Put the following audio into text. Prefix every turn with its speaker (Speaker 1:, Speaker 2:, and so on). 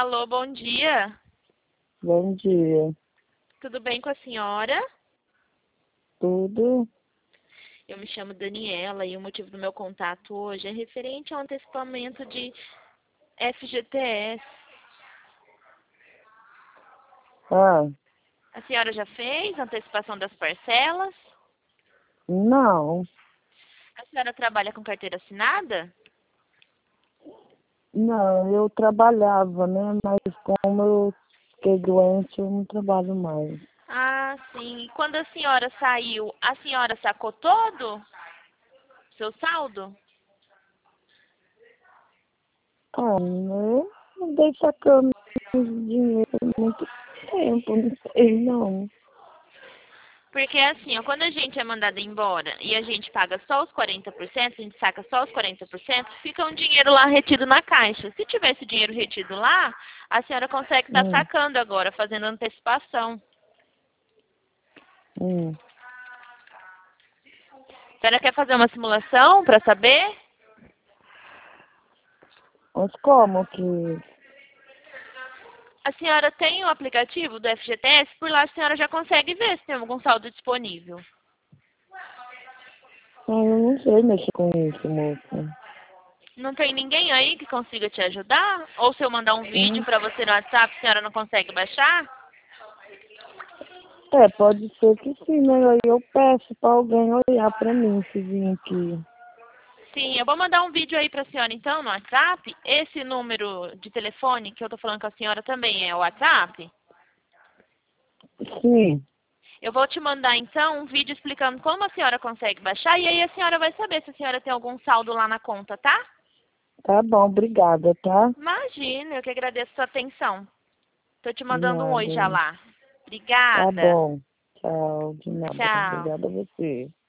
Speaker 1: Alô, bom dia.
Speaker 2: Bom dia.
Speaker 1: Tudo bem com a senhora?
Speaker 2: Tudo?
Speaker 1: Eu me chamo Daniela e o motivo do meu contato hoje é referente ao antecipamento de FGTS.
Speaker 2: Ah,
Speaker 1: A senhora já fez a antecipação das parcelas?
Speaker 2: não.
Speaker 1: A senhora trabalha com carteira assinada?
Speaker 2: Não, eu trabalhava, né? Mas como eu fiquei doente, eu não trabalho mais.
Speaker 1: Ah, sim. E quando a senhora saiu, a senhora sacou todo seu saldo?
Speaker 2: Ah, eu andei sacando dinheiro há muito tempo, não sei não.
Speaker 1: Porque assim, ó, quando a gente é mandado embora e a gente paga só os 40%, a gente saca só os 40%, fica um dinheiro lá retido na caixa. Se tivesse dinheiro retido lá, a senhora consegue estar
Speaker 2: Hum,
Speaker 1: sacando agora, fazendo antecipação.
Speaker 2: hum.
Speaker 1: A senhora quer fazer uma simulação para saber?
Speaker 2: Mas como que...
Speaker 1: A senhora tem o aplicativo do FGTS, por lá a senhora já consegue ver se tem algum saldo disponível.
Speaker 2: Ah, eu não sei mexer com isso, moça.
Speaker 1: Não tem ninguém aí que consiga te ajudar? Ou se eu mandar um vídeo
Speaker 2: Hum.
Speaker 1: para você no WhatsApp, a senhora não consegue baixar?
Speaker 2: É, pode ser que sim, né? Aí eu peço pra alguém olhar pra mim se vir aqui.
Speaker 1: Sim, eu vou mandar um vídeo aí para a senhora então no WhatsApp. Esse número de telefone que eu tô falando com a senhora também é o WhatsApp.
Speaker 2: Sim,
Speaker 1: Eu vou te mandar então um vídeo explicando como a senhora consegue baixar e aí a senhora vai saber se a senhora tem algum saldo lá na conta, tá?
Speaker 2: tá bom, obrigada, tá?
Speaker 1: Imagina, eu que agradeço a sua atenção. Tô te mandando um oi já
Speaker 2: Nada.
Speaker 1: lá.
Speaker 2: Tá
Speaker 1: Obrigada.
Speaker 2: bom. Tchau, de nada.
Speaker 1: Tchau.
Speaker 2: Obrigada a você.